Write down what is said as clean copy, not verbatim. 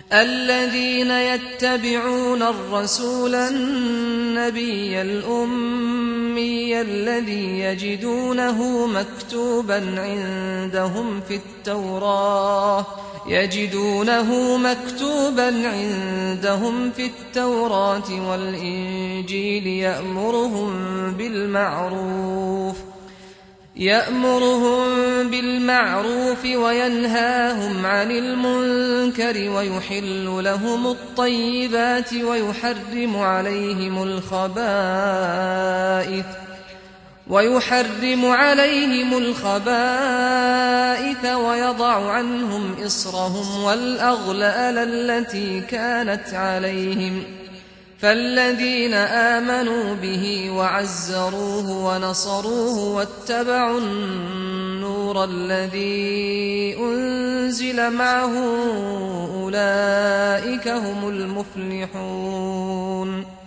الذين يتبعون الرسول النبي الأمي الذي يجدونه مكتوبا عندهم في التوراة والإنجيل يأمرهم بالمعروف وينهاهم عن المنكر ويحل لهم الطيبات ويحرم عليهم الخبائث ويضع عنهم إصرهم والأغلال التي كانت عليهم. فالذين آمنوا به وعزروه ونصروه واتبعوا النور الذي أنزل معه أولئك هم المفلحون.